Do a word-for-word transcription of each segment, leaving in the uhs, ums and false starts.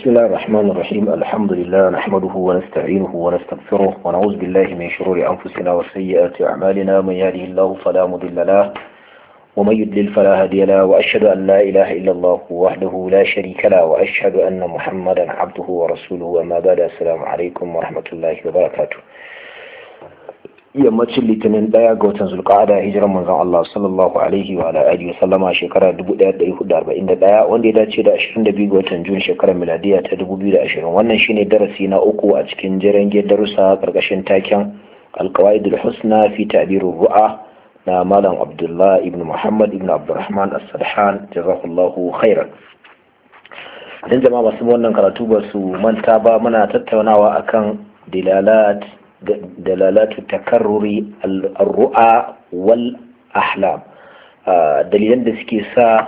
بسم الله الرحمن الرحيم الحمد لله نحمده ونستعينه ونستغفره ونعوذ بالله من شرور أنفسنا وسيئات أعمالنا من يهده الله فلا مضل له ومن يضلل فلا هادي له وأشهد أن لا إله إلا الله وحده لا شريك له وأشهد أن محمدا عبده ورسوله وما بعد السلام عليكم ورحمة الله وبركاته. yammacin litinin daya ga watan zulqa'ada hijiran manzon Allah sallallahu alaihi wa alihi sallama shekara dubu ɗaya da ɗari hudu da arba'in da ɗaya wanda ya dace da ashirin da biyu ga watan Jun shekarar miladiya ta dubu biyu da ashirin. Wannan shine darasi na uku a cikin jerengen darussa karkashin taken alqawaidul husna fi ta'birur ru'a na malam Abdullah ibn Muhammad ibn Abdurrahman as-Sadhan jazakallahu khairan. Dan jama'a masu wannan karatu ba su manta ba muna tattaunawa akan dilalat dalalatu takarruri al-ru'a wal ahlam, dalilan da suke sa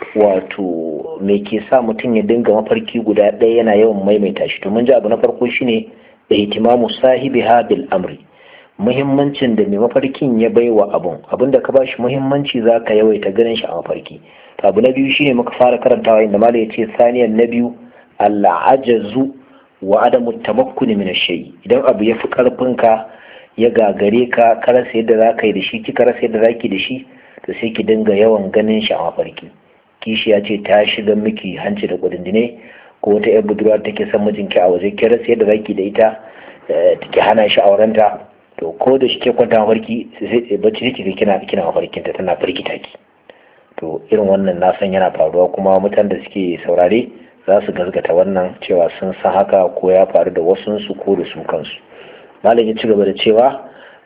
wato me ke sa mutum ya dinga mafarki guda ɗaya yana yawan maimaita shi. To mun ji abu na farko shine ihtimamu sahibiha bil amri, muhimmancin da mai mafarkin ya baiwa abun abinda ka bashi muhimmanci zaka yawaita ganin shi a mafarki. To abu na biyu shine muka fara karantawa inda malai ya ce saniyan na biyu al-ajazu wa adamu tamakkuni min ash-shay, idan abu ya fi karfinka ya gagare ka ka rasa yadda zaka yi da shi kika rasa yadda zaki da shi, to sai ki dinga yawan ganin shi a mafarki. Kishi ya ce ta shiga miki hanci da kudindine, ko wata yar budurwa take son mijinki a waje ki rasa yadda zaki da ita take hana shi aurenta, to ko da shi ke kwanta mafarki sai bacci kike kina kina mafarkinta tana firgita ki. To irin wannan na san yana faruwa kuma mutanen da suke saurare za su gazgata wannan cewa sun san haka ko ya faru da wasunsu ko da su kansu. Malam ya ci gaba da cewa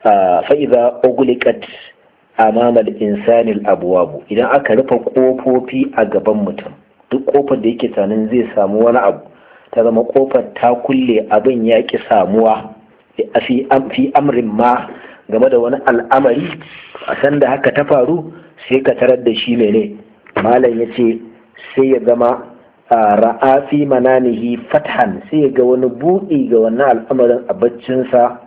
fa'iza ogulikat amamal insanil abuwabu, idan aka rufe kofofi a gaban mutum, duk kofar da yake tunanin zai samu wani abu ta zama kofar ta kulle, abin ya ki samuwa fi amrin ma game da wani al'amari, a san da haka ta faru sai ka tarar da shi mene. Malam ya ce sai ya zama ra'a fi manamihi fathan, sai ga wani buɗi ga wannan al'amarin a baccinsa,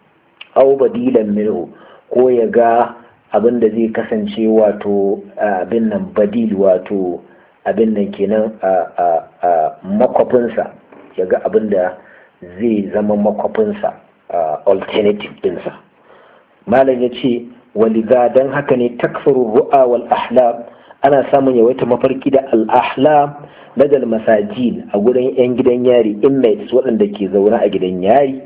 au badilan minhu, ko ya ga abin da zai kasance wato abin nan badil, wato abin nan kenan a makwafinsa, ya ga abin da zai zama makwafinsa, alternative ɗinsa. Malam ya ce waliza don haka ne takfuru ru'a wal ahlam, ana samun yawaita mafarki da al-ahlam ladal masajin a gurin 'yan gidan yari, inmates waɗanda ke zaune a gidan yari,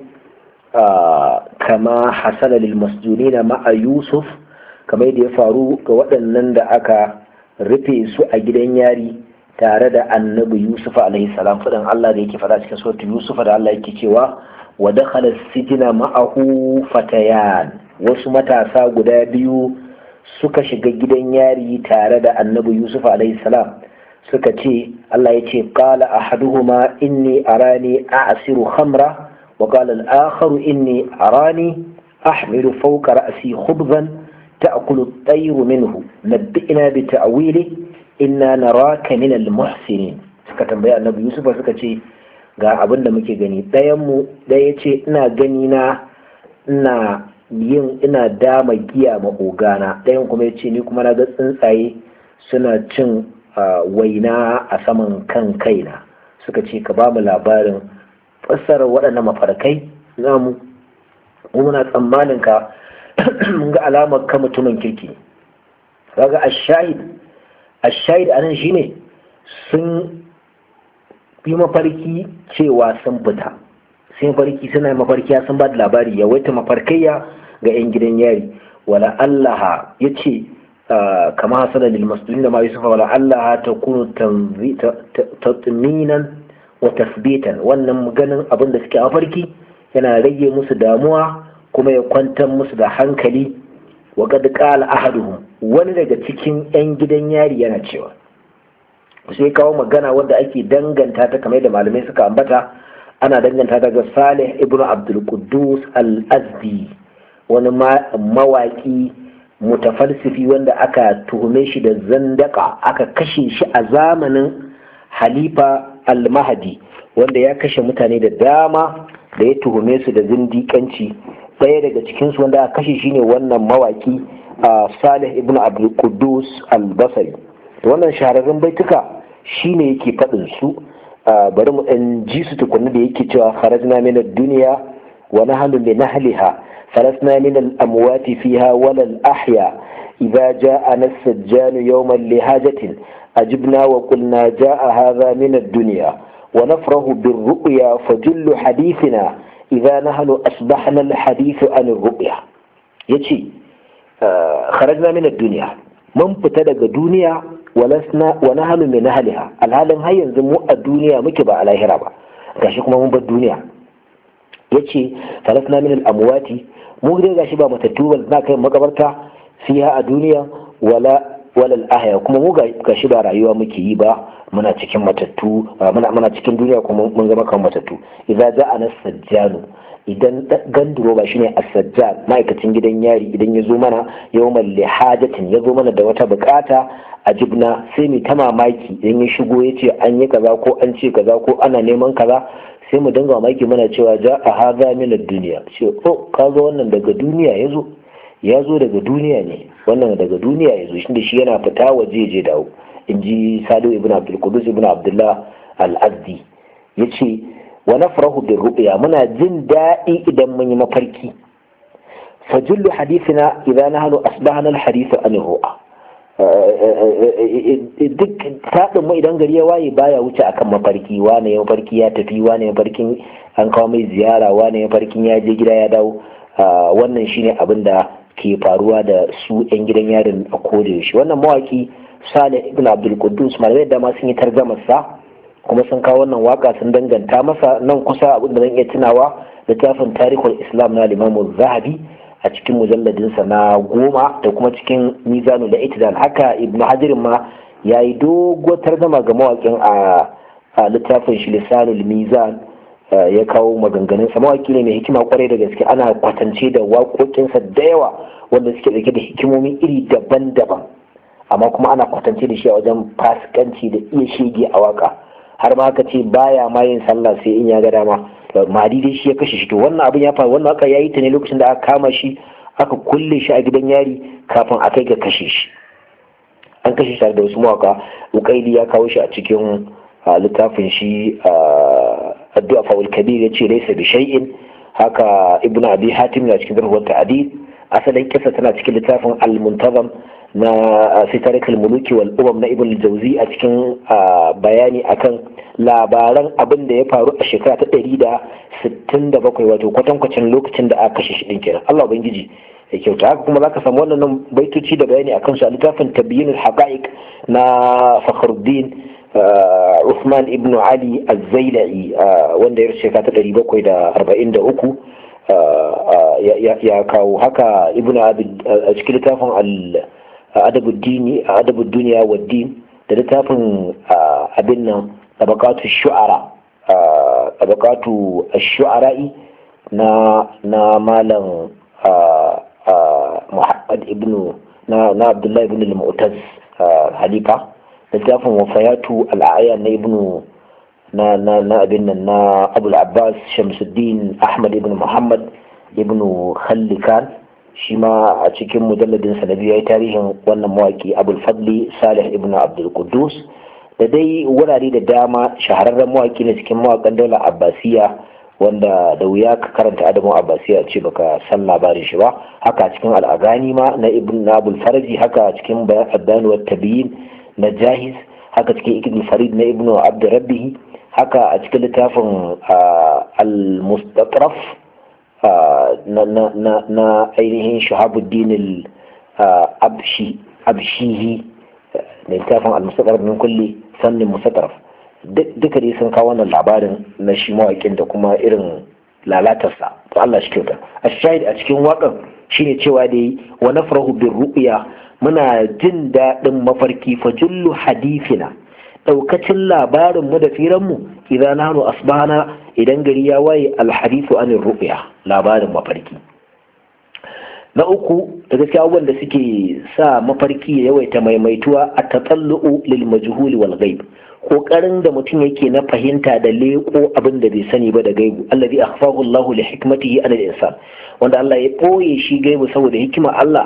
kama hasala lil masjunina ma'a yusuf, kamar yadda ya faru ga waɗannan da aka rufe su a gidan yari tare da annabi yusuf alaihi salam. faɗin Allah da yake faɗa cikin suratul yusuf da Allah yake cewa wa dakhala sijina ma'ahu fatayan, wasu matasa guda biyu suka shiga gidan yari tare da annabi yusuf alaihi salam. suka ce, Allah ya ce qala ahaduhuma inni arani a'siru khamra wa qala al-akharu inni arani ahmilu fawqa ra'si khubzan ta'kulu at-tayru minhu nabbi'na bi ta'wili inna naraka min al-muhsinin. suka tambaye annabi Yusuf suka ce ga abin da muke gani, ɗayan mu ɗaya ce ina gani na ina yin ina dama giya ma ogana, ɗayan kuma ya ce ni kuma na ga tsuntsaye suna cin waina a saman kan kaina. suka ce ka ba mu labarin fassarar waɗannan mafarkai namu, muna tsammanin ka mun ga alamar ka mutumin kirki. kaga ashahid ashahid anan shine sun yi mafarki cewa sun fita, sai mafarki suna mafarki sun ba da labari ya waita mafarkaiya ga 'yan gidan yari. wala Allah ya ce kama hasala lil masdudin da ma yusufa wala Allah ta kunu tatminan wa tasbitan, wannan ganin abin da suke a mafarki yana rage musu damuwa kuma ya kwantar musu da hankali. wa qad qala ahaduhum, wani daga cikin yan gidan yari yana cewa, sai kawo magana wanda ake danganta ta kamar da malamai suka ambata, ana danganta ta ga Salih ibn Abdul Quddus al-Azdi, wani mawaki mutafalsifi wanda aka tuhume shi da zandaka, aka kashe shi a zamanin Halifa al-Mahdi, wanda ya kashe mutane da dama da ya tuhume su da zindiƙanci. ɗaya daga cikinsu wanda aka kashe shine wannan mawaki Salih ibn Abdul Quddus al-Basri. wannan shahararrun baituka shine yake faɗin su bari mu ɗan ji su tukunna da yake cewa kharajna min ad-dunya wa nahnu li nahliha falasna min al-amwati fiha wala al-ahya idha ja'ana as-sajjan yawman li hajatin ajibna wa qulna ja'a hadha min ad-dunya wa nafrahu bir-ru'ya fajullu hadithina idha nahnu asbahna al-hadith an ar-ru'ya yace kharajna min ad-dunya mun fita daga duniya walasna wa nahnu min ahliha alhalin har yanzu mu a duniya muke ba a lahira ba gashi kuma mun bar duniya yace falasna min al-amwati mu dai gashi ba matattu ba na kai makabarta fiha a duniya wala wala al-ahya kuma mu gashi ba rayuwa muke yi ba muna cikin matattu muna muna cikin duniya kuma mun zama kan matattu idza ja'ana sajjanu idan ganduro ba shine as-sajjan ma'aikacin gidan yari idan ya zo mana yawmal lihajatin ya zo mana da wata bukata ajibna sai mu ta mamaki idan ya shigo ya ce an yi kaza ko an ce kaza ko ana neman kaza sai mu dinga mamaki mana cewa ja a haza min ad-dunya ce oh ka zo wannan daga duniya ya zo ya zo daga duniya ne wannan daga duniya ya zo shi da shi yana fita waje je dawo in ji Sadu ibn Abdul Qudus ibn Abdullah al-Azdi yace wa nafrahu bir ru'ya muna jin daɗi idan mun yi mafarki fajullu hadithina idan nahnu asbahna al-hadith an ru'a duk taɗin mu idan gari ya waye baya wuce akan mafarki wane ya mafarki ya tafi wane ya mafarkin an kawo mai ziyara wane ya mafarkin ya je gida ya dawo wannan shine abin da ke faruwa da su yan gidan yarin a koda yaushe wannan mawaki Salih ibn Abdul Quddus malamai da ma sun yi tarjamar sa kuma sun kawo wannan waka sun danganta masa nan kusa abin da zan iya tunawa littafin tarihul islam na Imam Zahabi a cikin mujalladinsa na goma da kuma cikin mizanu da itidal haka ibnu hajar ma ya yi doguwar tarjama ga mawakin a littafin shi lisanul mizan ya kawo maganganunsa mawaki ne mai hikima kwarai da gaske ana kwatance da waƙoƙinsa da yawa wanda suke dauke da hikimomi iri daban-daban amma kuma ana kwatance da shi a wajen fasikanci da iya shege a waka har ma aka ce baya ma yin sallah sai in ya ga dama madi dai shi ya kashe shi to wannan abin ya faru wannan aka yayi ta ne lokacin da aka kama shi aka kulle shi a gidan yari kafin a kai ga kashe shi an kashe shi da wasu mawaka ukaili ya kawo shi a cikin littafin shi addu'a faul kabir ya ce laysa bi shay'in haka ibnu abi hatim na cikin darwar ta'dil asalin kisa tana cikin littafin al-muntazam na sitarik al-muluki wal umam na ibn al-jawzi a cikin bayani akan labaran abin da ya faru a shekara ta ɗari da sittin da bakwai wato kwatankwacin lokacin da aka kashe shi din kenan Allah ubangiji ya kyauta haka kuma zaka samu wannan baitoci da bayani akan su a littafin tabyinul haqa'iq na Fakhruddin Uthman ibn Ali az-Zailai wanda ya shekara ta ɗari bakwai da arba'in da uku ya kawo haka ibn Abi a cikin littafin al adabu dini adabu duniya wa din da littafin abin nan tabaqatu shu'ara tabaqatu ash-shu'ara'i na na malam Muhammad ibn na na Abdullah ibn al-Mu'taz halifa littafin wafayatu al-a'yan na ibn na na na abin nan na Abu al-Abbas Shamsuddin Ahmad ibn Muhammad ibn Khallikan shi ma a cikin mujalladin sa na biyu ya yi tarihin wannan mawaki Abul Fadli Salih ibn Abdul Quddus da dai wurare da dama shahararren mawaki ne cikin mawakan daular Abbasiya wanda da wuya ka karanta adamun Abbasiya ce baka san labarin shi ba haka cikin al'agani ma na ibn Abul Farji haka cikin bayan Addan wa Tabiyin na Jahiz haka cikin Ibn Farid na Ibn Abd Rabbih haka a cikin littafin al-Mustatraf na ainihin shahabuddin al-abshihi da littafin al-mustataraf min kulli sannin mustataraf duka dai sun kawo wannan labarin na shi mawaƙin da kuma irin lalatarsa to Allah shi kyauta a shahid a cikin waƙan shine cewa dai wa nafrahu bir ru'ya muna jin daɗin mafarki fa jullu hadithina daukacin labarin mu da firan mu idan nahnu asbahana idan gari ya waye alhadithu anir ru'ya labarin mafarki na uku da gaskiya abubuwan da suke sa mafarki ya yawaita maimaituwa a tatsallu'u lil majhuli wal ghaib kokarin da mutum yake na fahimta da leko abin da bai sani ba da gaibu allazi akhfahu Allah li hikmatihi ala al-insan wanda Allah ya boye shi gaibu saboda hikima Allah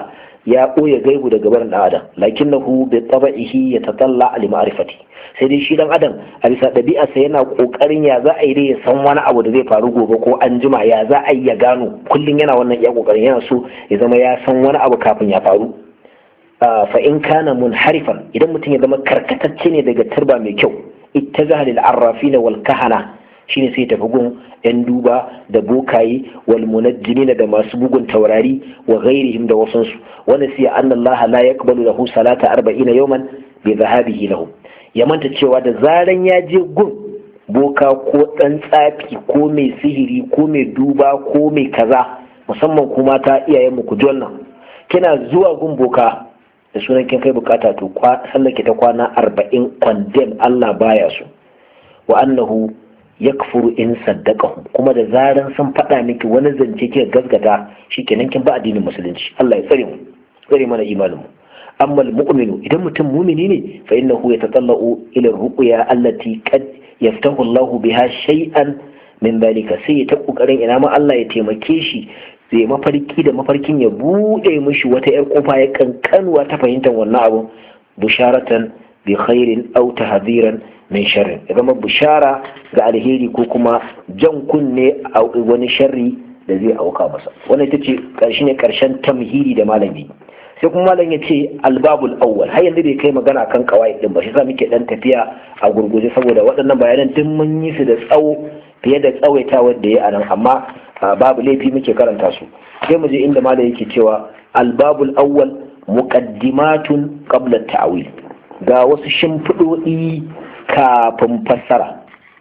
ya ɓoye gaibu daga barin ɗan adam lakinnahu bi tabi'ihi yatatalla li ma'rifati sai dai shi dan adam a bisa ɗabi'arsa yana kokarin ya za a yi dai ya san wani abu da zai faru gobe ko an jima ya za a yi ya gano kullum yana wannan iya kokarin yana so ya zama ya san wani abu kafin ya faru fa in kana munharifan idan mutum ya zama karkatacce ne daga turba mai kyau ittajaha lil arrafina wal kahana shine sai tafi gun yan duba da bokaye wal munajjimin da masu bugun taurari wa ghairihim da wasansu wanda sai anna Allah la yaqbalu lahu salata arba'ina yawman bi dhahabihi lahu ya manta cewa da zaran ya je gun boka ko dan tsafi ko mai sihiri ko mai duba ko mai kaza musamman kuma ta iyayen mu ku ji wannan kina zuwa gun boka da sunan kin kai bukata to sallake ta kwana arba'in condemn Allah baya su wa annahu yakfuru in saddaqahu kuma da zaran sun faɗa miki wani zance kika gaskata shikenan kin ba addinin musulunci Allah ya tsare mu tsare mana imanin mu amma almu'minu idan mutum mumini ne fa innahu yatatallau ila ruqya allati qad yaftahu Allah biha shay'an min dalika sai ya ta kokarin ina ma Allah ya taimake shi sai mafarki da mafarkin ya bude mishi wata yar kofa ya kankanuwa ta fahimtar wannan abu busharatan bi khairin aw tahdhiran min sharrin ya zama bishara ga alheri ko kuma jan kunne a wani sharri da zai auka masa wannan ita ce karshe ne karshen tamhidi da malami sai kuma malam ya ce albabul awwal har yanzu bai kai magana akan kawai din ba shi sa muke dan tafiya a gurguje saboda waɗannan bayanan duk mun yi su da tsawo fiye da tsawaitawar da ya anan amma babu laifi muke karanta su sai mu je inda malam yake cewa albabul awwal muqaddimatun qabla at-ta'wil ga wasu shimfiɗoɗi kafin fassara.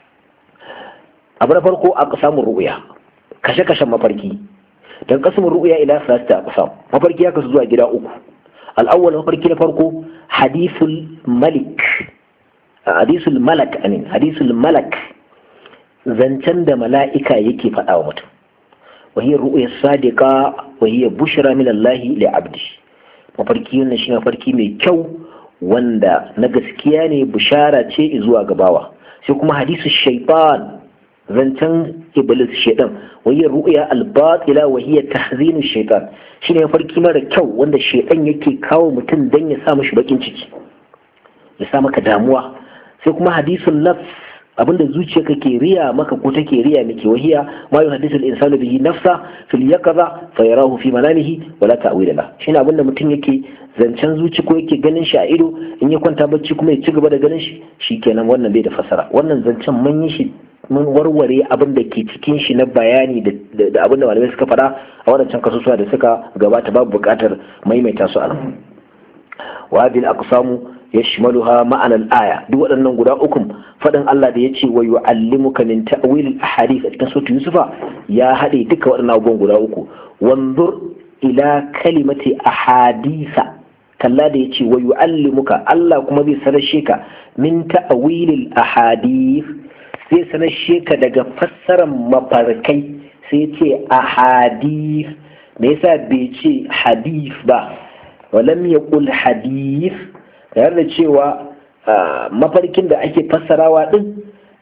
Abu na farko a samun ru'uya kashe-kashen mafarki don kasamun ru'uya ila salasta a kusa mafarki ya kasu zuwa gida uku. Al'awwal mafarki na farko hadisul malik hadisul malak amin hadisul malak zancen da mala'ika yake faɗa wa mutum wahiyar ru'uya sadiqa wahiyar bushra min Allah li abdi mafarki wannan shi mafarki mai kyau wanda na gaskiya ne bishara ce zuwa gabawa sai kuma hadisu shaitan zancen iblis shaitan wahiyar ru'ya al-batila wahiyar tahzinu shaitan shine farki mara kyau wanda shaitan yake kawo mutum dan ya sa mishi bakin ciki ya sa maka damuwa sai kuma hadisun nafs abinda zuciya kake riya maka ko take riya miki wahiya ma yuhaddisu al-insanu bihi nafsa fil yaqza fa yarahu fi manamihi wala ta'wila la shine abinda mutum yake zancen zuci ko yake ganin shi a ido in ya kwanta bacci kuma ya ci gaba da ganin shi shikenan wannan bai da fasara wannan zancen mun yi shi mun warware abin da ke cikin shi na bayani da abin da malamai suka faɗa a wadancan kasusuwa da suka gabata babu buƙatar maimaita su a nan wa hadhihi al-aqsamu yashmaluha ma'ana al-aya duk waɗannan guda uku faɗin Allah da yace wa yu'allimuka min ta'wil al-ahadith a cikin sura Yusufa ya haɗe duka waɗannan abubuwan guda uku wanzur ila kalimati ahadisa kalla da yace wa yu'allimuka Allah kuma zai sanashe ka min ta'wil al-ahadith zai sanashe ka daga fassarar mafarkai sai yace ahadith me yasa bai ce hadith ba walam yaqul hadith tare da cewa mafarkin da ake fassarawa din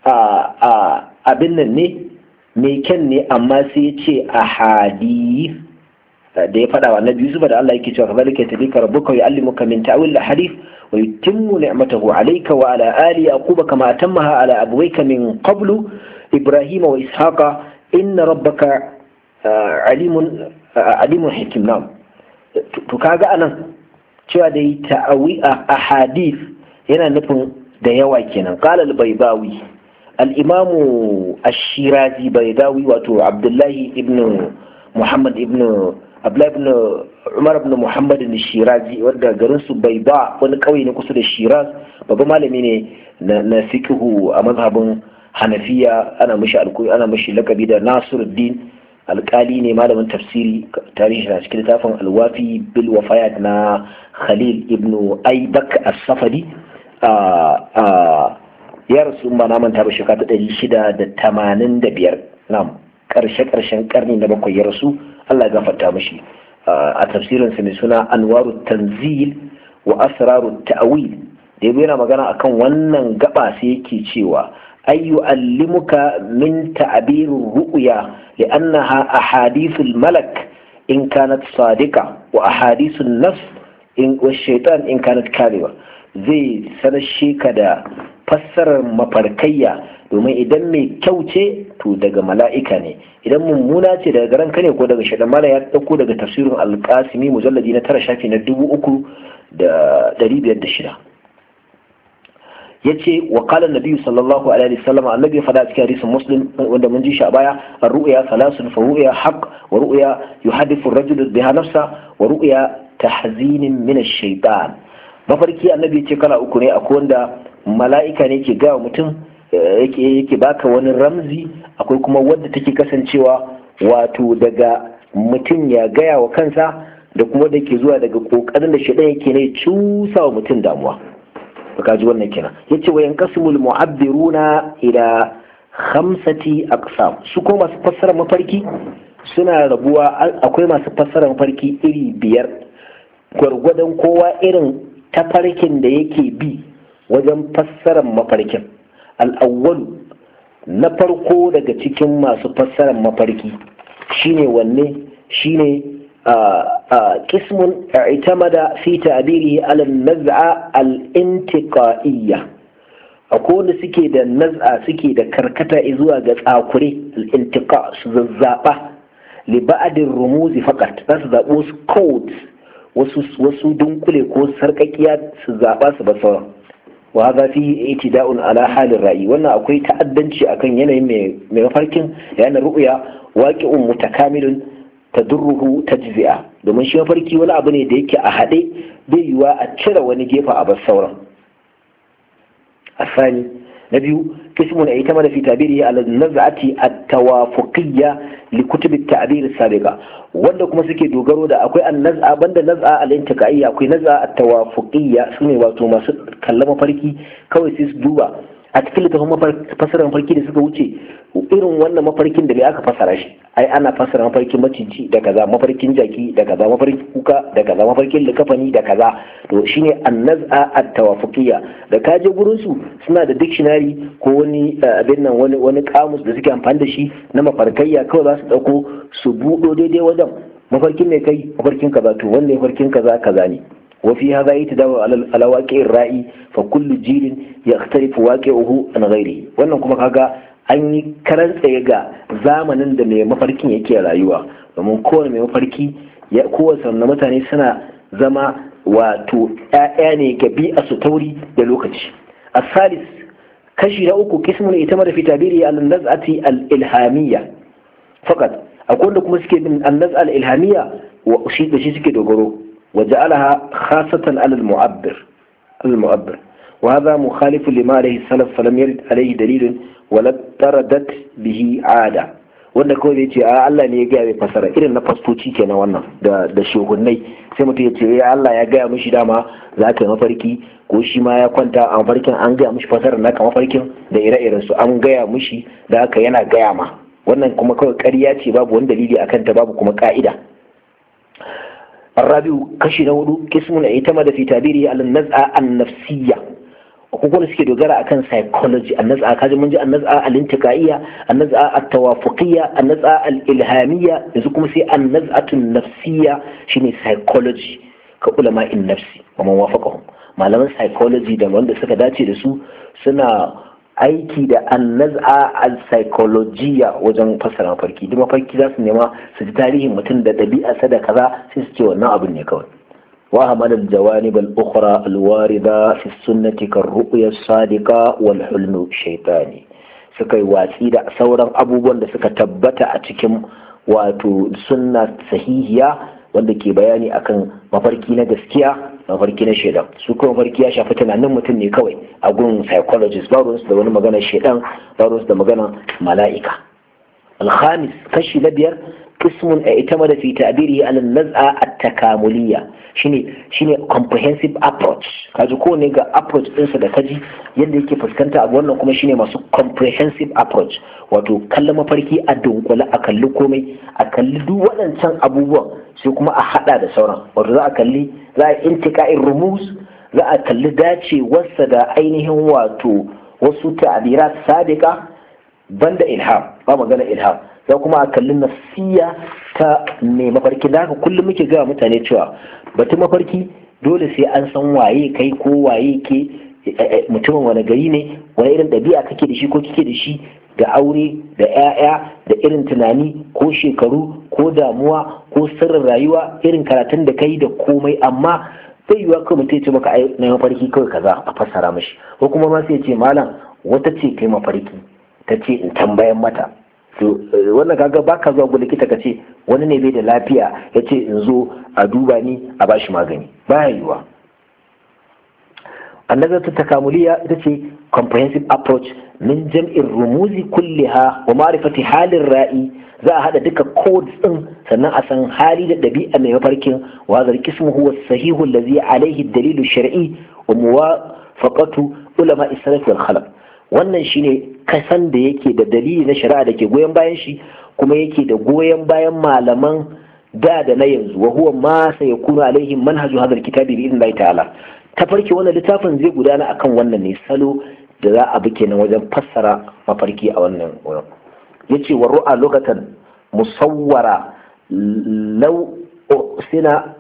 abin nan ne mai kyan ne amma sai ya ce a hadith da ya faɗa wa annabi Yusuf da Allah yake cewa kazalika tabika rabbuka yu'allimuka min ta'wil al-hadith wa yutimmu ni'matahu 'alayka wa 'ala ali yaquba kama atammaha 'ala abawayka min qablu ibrahima wa ishaqa inna rabbaka alimun alimun hakim nam to kaga anan cewa da yi ta'awi a hadith yana nufin da yawa kenan qala al-baydawi al-imamu ash-shirazi baydawi wato abdullahi ibn muhammad ibn abdullahi ibn umar ibn muhammad al-shirazi wanda garin su bayda wani kauye ne kusa da shiraz babban malami ne na fiqhu a mazhabin hanafiya ana mishi alkuyi ana mishi lakabi da nasiruddin alkali ne malamin tafsiri tarihi na cikin littafin alwafi bil wafayat na khalil ibn aibak as-safadi ya rasu ba na manta ba shekara ta ɗari shida da tamanin da biyar na ƙarshe ƙarshen ƙarni na bakwai ya rasu Allah ya gafarta mashi a tafsirinsa mai suna anwaru tanzil wa asraru ta'wil da yana magana akan wannan gaba sai yake cewa ay yu'allimuka min ta'bir ru'ya li'annaha ahadithul malak in kanat sadiqa wa ahadithun nafs in wa shaitan in kanat kadhiba. Zai sanashe ka da fassarar mafarkayya, domin idan mai kyau ce to daga mala'ika ne, idan mummuna ce daga garan ka ne ko daga shaitan. Mala ya dauko daga tafsirin al-Qasimi mujalladi na tara shafi na dubu uku da ɗari biyar da shida. yace wa qala an-nabi sallallahu alaihi wasallam, annabi ya fada cikin hadisin muslim wanda mun ji shi a baya, ar-ru'ya thalathun fa ru'ya haqq wa ru'ya yuhaddithu ar-rajulu biha nafsa wa ru'ya tahzinin min ash-shaytan. mafarki annabi ce kala uku ne, akwai wanda mala'ika ne ke ga mutum yake yake baka wani ramzi, akwai kuma wanda take kasancewa wato daga mutum ya gaya wa kansa, da kuma da ke zuwa daga kokarin da shaitan yake ne cusa wa mutum damuwa. ka ji wannan kina yace wa yanqasimul mu'abbiruna ila khamsati aqsam. su ko masu fassara mafarki suna rabuwa, akwai masu fassara mafarki iri biyar, gwargwadon kowa irin tafarkin da yake bi wajen fassarar mafarkin. al-awwal, na farko daga cikin masu fassarar mafarki shine wanne shine قسم اعتمد في تعبيره على النزعة الانتقائية. أقول سكي دا النزعة سكي دا كركتا إزوا قد آكوري الانتقاء سزابة لبعض الرموز فقط، بس دا وس كود وسو دنكولي كو سرقكيات سزابة سبصرة. وهذا فيه اعتداء على حال الرأي، وانا أقول تأدنشي أكن ينهي مفاركين لأن الرؤيا واقع متكامل tadurruhu tajzi'a, domin shi mafarki wani abu ne da yake a haɗe bai yiwa a cire wani gefa a bar sauran. asani na biyu, kismun a ita mana fi tabiri ala naz'ati at-tawafuqiyya li kutub at-ta'bir as-sabiqa, wanda kuma suke dogaro da akwai an-naz'a banda naz'a al-intiqaiyya, akwai naz'a at-tawafuqiyya, sune wato masu kallon mafarki kawai sai su duba a cikin littafin fasarar mafarki da suka wuce irin wannan mafarkin da bai aka fasara shi. ai ana fasara mafarkin maciji da kaza, mafarkin jaki da kaza, mafarkin kuka da kaza, mafarkin likafani da kaza. to shine an-naz'a at-tawafuqiyya. da kaje gurin su suna da dictionary ko wani abin nan wani wani kamus da suke amfani da shi na mafarkayya, kawai za su dauko su budo daidai wajen mafarkin mai kai mafarkin kaza, to wannan mafarkin kaza kaza ne. وفي هذا يتداول على واقع الرأي فكل جيل يختلف واقعه عن غيره. wannan kuma kaga an yi karan tsaye ga zamanin da mai mafarkin yake rayuwa, domin kowane mai mafarki ya kowace na mutane suna zama wato ƴaƴa ne ga bi'a su tauri da lokaci. asalis, kashi na uku, kismun ita mara fi tabiri al-naz'ati al-ilhamiyya fakat, akwai wanda kuma suke bin an-naz'a al-ilhamiyya wa shi da shi suke dogaro. وجعلها خاصة على المعبر المعبر وهذا مخالف لما عليه السلف فلم يرد عليه دليل ولا تردت به عادة. wanda kawai zai ce a Allah ne ya gaya mai fasara irin na fastoci kenan wannan da da shehunnai, sai mutum ya ce ya Allah ya gaya mishi dama za ka yi mafarki, ko shi ma ya kwanta a mafarkin an gaya mishi fasara naka mafarkin da ire-iren su an gaya mishi da haka yana gaya ma. wannan kuma kawai ƙarya ce, babu wani dalili akan ta, babu kuma ka'ida. الرابع كشي نودو كسمنا اعتمد في تعبيره على النزعة النفسية. وكون سكي دوغارا أكن سايكولوجي، النزعة كذا منجي النزعة الانتقائية، النزعة التوافقية، النزعة الإلهامية، يزكم سي النزعة النفسية شيني سايكولوجي كعلماء النفس ومن وافقهم. malaman psychology da wanda suka dace da su suna aiki da annaz'a al-psychologiya wajen fassara mafarki. duk mafarki za su nema su ji tarihin mutum da ɗabi'arsa da kaza, sai su ce wannan abin ne kawai. wa hamala al-jawanib al-ukhra al-warida fi sunnati kar-ru'ya as-sadiqa wal hulm shaytani, suka yi watsi da sauran abubuwan da suka tabbata a cikin wato sunna sahihiya wanda ke bayani akan mafarki na gaskiya, mafarki na shedan. su kuma mafarki ya shafi tunanin mutum ne kawai a gurin psychologist, ba ruwansu da wani magana shedan, ba ruwansu da magana mala'ika. alhamis, kashi na biyar, qismun i'tamada fi ta'birihi ala an-naz'a at-takamuliyya, shine shine comprehensive approach. kaji ko ne ga approach ɗinsa da kaji yadda yake fuskanta abu, wannan kuma shine masu comprehensive approach, wato kallon mafarki a dunkule, a kalli komai, a kalli duk waɗancan abubuwan sai kuma a hada da sauran. wato za a kalli za a intiqa'ir rumus, za a kalli dacewarsa da ainihin wato wasu ta'birat sabiqa, banda ilham, ba magana ilham. Za kuma a kalli nafsiya ta mai mafarki. Da haka kullum muke gaya mutane cewa batun mafarki dole sai an san waye kai ko waye ke, mutumin wani gari ne, wani irin ɗabi'a kake da shi ko kike da shi, da aure da 'ya'ya da irin tunani ko shekaru ko damuwa ko sirrin rayuwa, irin karatun da kai da komai. Amma bai yiwa kawai mutum ya ce maka ai na mafarki kawai kaza a fassara mashi, ko kuma ma sai ya ce malam wata ce kai mafarki ta ce in tambayan mata. To wannan kaga baka zuwa gurin likita ka ce wani ne bai da lafiya ya ce in zo a duba ni a bashi magani, baya yiwa. annazaratu takamuliya ita ce comprehensive approach min jam'in rumuzi kulliha wa ma'rifati halin ra'i. za a hada duka codes din sannan a san hali da dabi'a mai mafarkin. wa hadha al-qismu huwa as-sahihu alladhi alayhi ad-dalil ash-shar'i wa muwafaqatu ulama as-salaf wal khalaf. wannan shine kasan da yake da dalili na shari'a da ke goyon bayan shi, kuma yake da goyon bayan malaman da da na yanzu. wa huwa ma sayakunu alayhi manhaju hadha al-kitabi bi idhnillahi ta'ala. tafarki wannan littafin zai gudana akan wannan ne salo da za a bi kenan wajen fassara mafarki a wannan wurin. yace wa ru'a lokatan musawwara law sina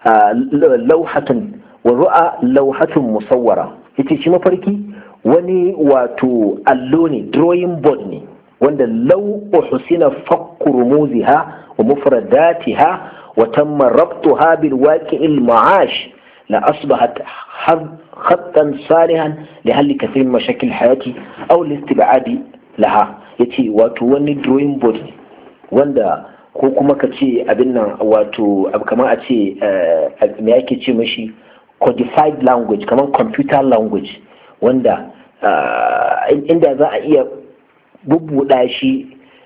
lawhatun wa ru'a lawhatun musawwara. yace shi mafarki wani wato allo ne, drawing board ne, wanda law uhsina fakku rumuziha wa mufradatiha wa tamma rabtuha bil waqi'il ma'ash la asbahat khattan salihan li halli kathir min mashakil hayati aw listib'adi laha. yace wato wani drawing board ne wanda ko kuma ka ce abin nan wato abu kamar a ce me yake ce mashi codified language, kamar computer language, wanda inda za a iya bubbuɗa shi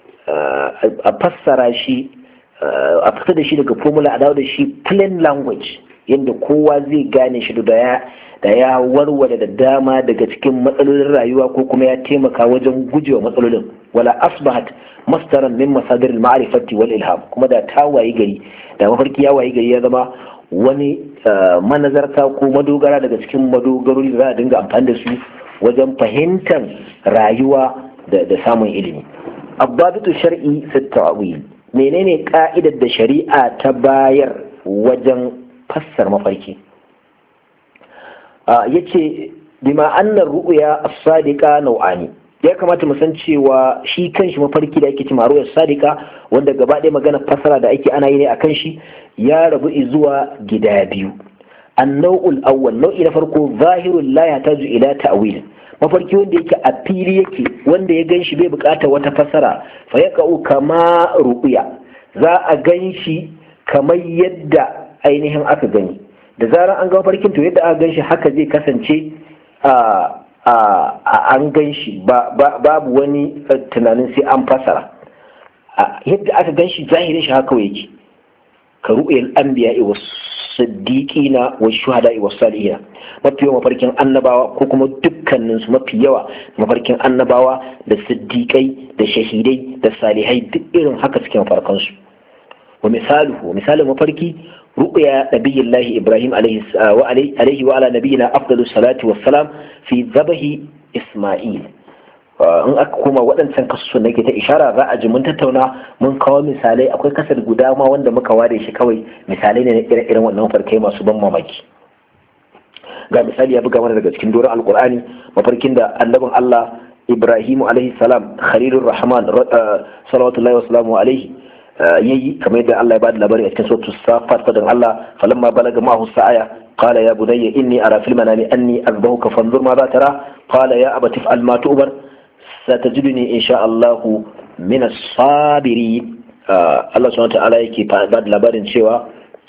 a fassara shi a fita da shi daga formula a dawo da shi plain language yadda kowa zai gane shi da ya da ya warware da dama daga cikin matsalolin rayuwa ko kuma ya taimaka wajen gujewa matsalolin. wala asbahat masdaran min masadir al-ma'rifati wal ilham. kuma da ta wayi gari da mafarki ya wayi gari ya zama wani manazarta ko madogara daga cikin madogarori da za a dinga amfani da su wajen fahimtar rayuwa da samun ilimi. abbabitu shar'i fi ta'wil. menene ka'idar da shari'a ta bayar wajen fassar mafarki? yace bima annar ru'ya as-sadiqa nau'ani. ya kamata mu san cewa shi kanshi mafarki da ake cewa ru'ya as-sadiqa, wanda gaba ɗaya magana fassara da ake ana yi ne akan shi, ya rabu zuwa gida biyu. an-naw'ul awwal, nau'i na farko zahirul la yataju ila ta'wil. mafarki wanda yake a fili yake, wanda ya ganshi bai bukata wata fassara. fa yaqa'u kama ru'ya, za a ganshi kamar yadda ainihin aka gani. da zarar an ga mafarkin to yadda aka ganshi haka zai kasance a an ganshi, babu wani tunanin sai an fasara. yadda aka ganshi zahirin shi haka yake. ka ru'yal anbiya'i was siddiqina was shuhada'i was salihina. mafi yawa mafarkin annabawa ko kuma dukkanin su mafi yawa mafarkin annabawa da siddiqai da shahidai da salihai duk irin haka suke mafarkan su. wa misaluhu, misalin mafarki رؤيا نبي الله إبراهيم عليه عليه وعلى نبينا أفضل الصلاة والسلام في ذبح إسماعيل. in aka koma waɗancan kasusun da ke ta ishara za a ji mun tattauna mun kawo misalai. akwai kasar guda ma wanda muka ware shi kawai misalai ne na ire-iren wannan farkai masu ban mamaki. ga misali ya buga mana daga cikin doron alkur'ani mafarkin da annabin Allah Ibrahim alaihi salam khalilur rahman salawatullahi wa salamu alaihi yayi kamar yadda Allah ya bada labari a cikin suratul safat fadan Allah falamma balaga ma'ahu sa'aya qala ya bunayya inni ara fil manami anni azbahuka fanzur ma za tara qala ya abati fa'al ma tu'mar satajiduni insha Allah min as-sabirin. Allah subhanahu wa ta'ala yake bada labarin cewa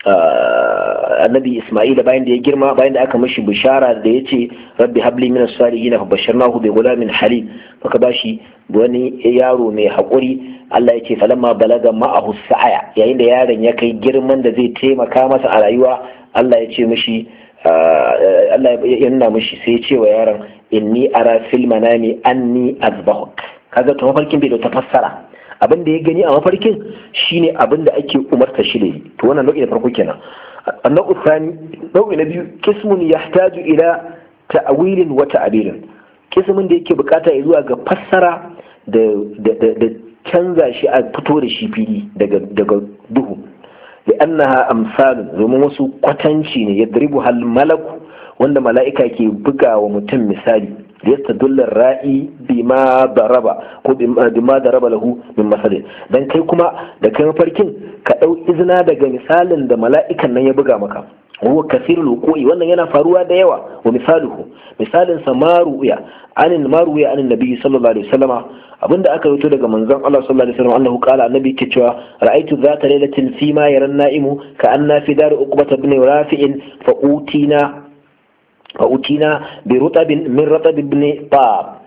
annabi Isma'ila bayan da ya girma, bayan da aka mishi bishara da yace rabbi habli min as-salihin fa basharnahu bi ghulamin halim, muka bashi wani yaro mai hakuri. Allah ya ce falamma balaga ma'ahu sa'aya, yayin da yaron ya kai girman da zai taimaka masa a rayuwa, Allah ya ce mishi Allah ya nuna mishi sai ya ce wa yaron inni ara fil manami anni azbahuk. kaga to mafarkin bai da tafassara, abin da ya gani a mafarkin shine abin da ake umarta shi da yi. to wannan nau'i na farko kenan. annau tsani, nau'i na biyu, kismun yahtaju ila ta'wilin wa ta'bilin. kismin da yake bukata zuwa ga fassara da da canza shi a fito da shi fili daga daga duhu li'annaha amsalun domin wasu kwatanci ne yadribu hal malaku wanda mala'ika ke buga wa mutum misali yastadulla ra'i bima daraba ko bima daraba lahu min masalin dan kai kuma da kai mafarkin ka dau izina daga misalin da mala'ikan nan ya buga maka huwa kasirul wuqu'i wannan yana faruwa da yawa wa misaluhu misalin sa maruya anin maruya anin nabi sallallahu alaihi wasallama abinda aka rawaito daga manzon Allah sallallahu alaihi wasallam annahu qala annabi ke cewa ra'aytu zata lailatin fi ma yaran na'imu ka anna fi dar uqbata ibn rafi'in fa utina fa utina bi rutabin min rutab ibn tab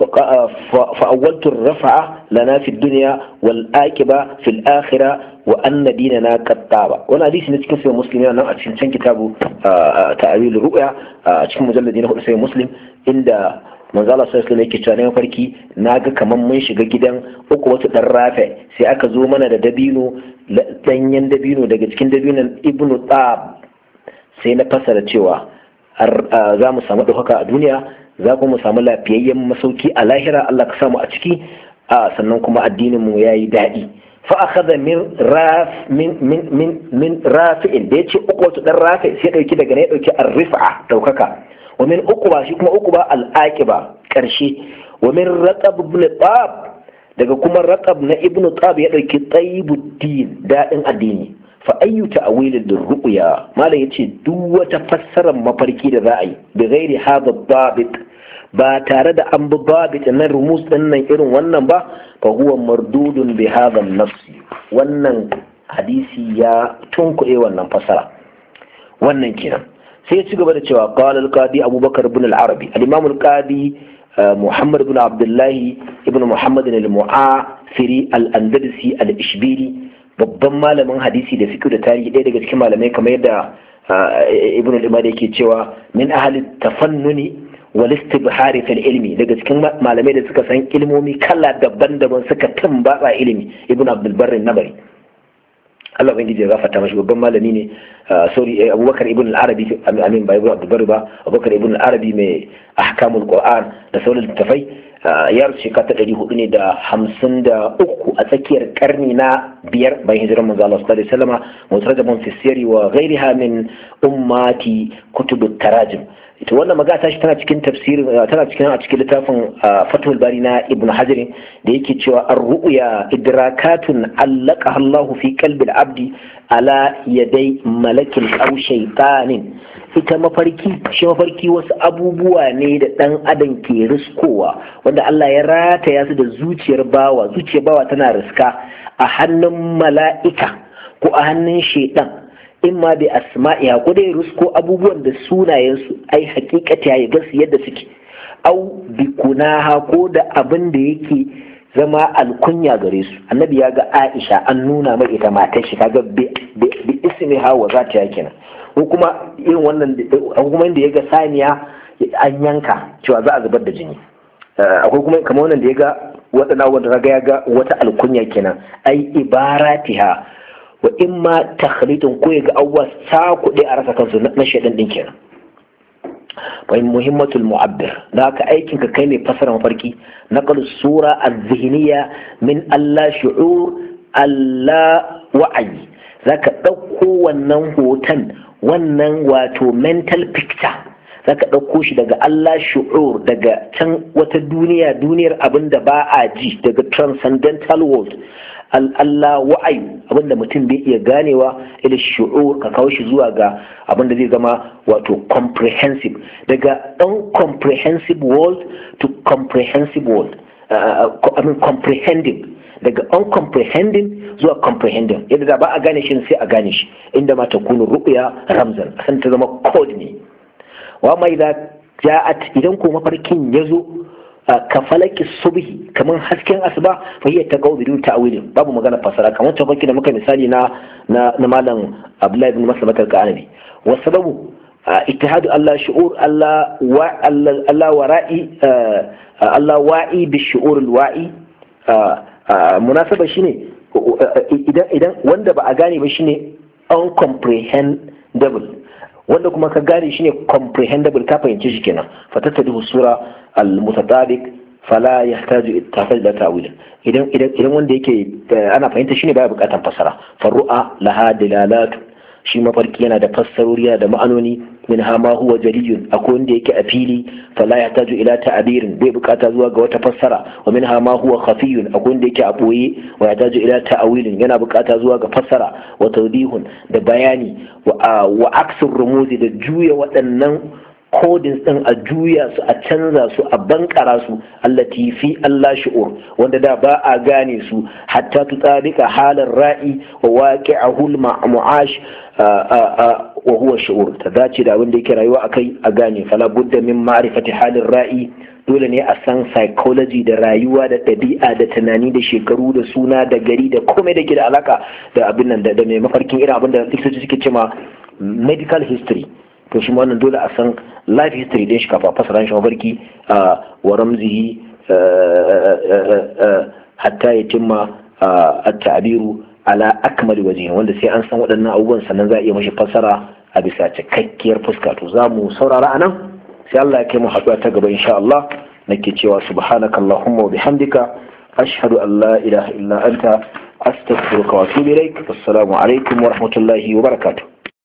فأولت الرفعة لنا في الدنيا والآكبة في الآخرة وأن ديننا قد طاب وانا حديث نتكلم في مسلم انا اتكلم كتابه تأويل الرؤيا اتكلم مجلدين هو في مسلم عند manzo Allah sallallahu alaihi wasallam yake cewa farki naga kaman mun shiga gidan uku wata dan rafe sai aka zo mana da dabino danyen dabino daga cikin dabinon ibnu tab sai na fasara cewa za mu samu ɗaukaka a duniya za kuma mu samu lafiyayyen masauki a lahira Allah ka samu a ciki sannan kuma addinin mu yayi daɗi fa akhadha min raf min min min min rafi'in da yace uku wata dan rafi sai dauki daga ne dauki ar-rif'a daukaka wa min uquba shi kuma uquba al-aqiba karshe wa min raqab ibn tab daga kuma raqab na ibn tab ya dauki tayyibuddin dadin addini fa ayyu ta'wil lirru'ya malai yace duk wata fassarar mafarki da za a yi bi ghairi hadha babit ba tare da an bi babit nan rumus din nan irin wannan ba fa huwa mardudun bi hadha an-nass wannan hadisi ya tunkuɗe wannan fassara wannan kenan sai ya ci gaba da cewa qala al-qadi abubakar ibn al-arabi al-imam al-qadi muhammad ibn abdullah ibn muhammad al-mu'afiri al-andalusi al-ishbili babban malamin hadisi da fiqh da tarihi ɗaya daga cikin malamai kamar yadda ibn al-imadi yake cewa min ahli tafannuni wal istibhari fil ilmi daga cikin malamai da suka san ilmomi kala daban-daban suka tambatsa ilimi ibn abdul barr an-nabari Allah ubangiji ya gafarta mashi babban malami ne sorry abubakar ibn al-arabi amin ba ibn abdul barr ba abubakar ibn al-arabi mai ahkamul qur'an da sauran littafai ya rufe shekara ta ɗari hudu ne da hamsin da uku a tsakiyar karni na biyar bayan hijirar manzo Allah sallallahu alaihi wasallam mutarjamun fi sirri wa ghayriha min ummati kutubut tarajim ita wannan magana ta shi tana cikin tafsirin tana cikin a cikin littafin Fathul Bari na Ibn Hajar da yake cewa ar-ru'ya idrakatun allaqaha Allah fi qalbi al-abdi ala yaday malakin aw shaytanin ita mafarki shi mafarki wasu abubuwa ne da dan adam ke riskowa wanda Allah ya rataya su da zuciyar bawa zuciyar bawa tana riska a hannun mala'ika ko a hannun shaytan in ma bi asma'iha ko dai rusko abubuwan da sunayensu ai hakikata yayi gasu yadda suke au bi kunaha ko da abin da yake zama alkunya gare su annabi ya ga Aisha an nuna mai ita matar shi kaga bi ismiha wa zata yake nan ko kuma irin wannan kuma inda ya ga saniya an yanka cewa za a zubar da jini akwai kuma kamar wannan da ya ga waɗanda wanda ya ga wata alkunya kenan ai ibaratiha wa imma takhlitun ko ya ga awwa sa kuɗi a rasa kansu na shaidan din kenan fa muhimmatul mu'abbir da haka aikin ka kai mai fasara mafarki naqal sura az-zihniyya min Allah shu'ur Allah wa'yi zaka dauko wannan hoton wannan wato mental picture zaka ɗauko shi daga Allah shu'ur daga can wata duniya duniyar abinda ba a ji daga transcendental world Allah wa'ayi abinda mutum bai iya ganewa ila shu'ur ka kawo shi zuwa ga abinda zai zama wato comprehensive daga uncomprehensive world to comprehensive world uh, I mean comprehending daga uncomprehending zuwa comprehending yadda da ba a gane shi sai a gane shi inda ma ta kunu ru'ya ramzan san ta zama code ne wa mai da ja'at idan ko mafarkin yazo ka falaki subhi kaman hasken asuba fa hiya taqaw bidun ta'wilin babu magana fasara kamar tafarki da muka misali na na, na malam Abdullahi ibn Maslamat al-Qanabi wa sababu ittihadu Allah shu'ur Allah wa Allah wara'i Allah wa'i bi shu'ur al-wa'i munasaba shine idan idan wanda ba a gane ba shine uncomprehendable wanda kuma ka gane shine comprehensible ka fahimce shi kenan fatattadu sura al-mutatabiq fala yahtaju ittafal da ta'wil idan idan idan wanda yake ana fahimta shine baya bukatan fasara farru'a laha dilalatu shi mafarki yana da fassarori da ma'anoni min ma huwa jaliyun akwai wanda yake a fili fala yahtaju ila ta'birin bai bukata zuwa ga wata fassara wa min ma huwa khafiyun akwai wanda yake a boye wa yahtaju ila ta'wilin yana bukata zuwa ga fassara wa tawdihun da bayani wa wa aksur rumuzi da juya waɗannan codings din a juya su a canza su a bankara su allati fi Allah shu'ur wanda da ba a gane su hatta tutabika halar ra'i wa waqi'ahu al-mu'ash wa huwa shu'ur ta dace da abin da yake rayuwa akai a gane fala budda min ma'rifati halir ra'i dole ne a san psychology da rayuwa da ɗabi'a da tunani da shekaru da suna da gari da komai da ke da alaka da abin nan da mai mafarkin irin abin da likitoci suke cewa medical history to shi wannan dole a san life history din shi kafa fasara shi mafarki wa ramzihi hatta ya cimma at-ta'biru ala akmali wajhi wanda sai an san waɗannan abubuwan sannan za a iya mashi fasara a bisa cikakkiyar fuska to za mu saurara anan sai Allah ya kai mu haɗuwa ta gaba insha Allah nake cewa subhanakallahumma wa bihamdika ashhadu an la ilaha illa anta astaghfiruka wa atubu ilaik assalamu alaikum wa rahmatullahi wa barakatuh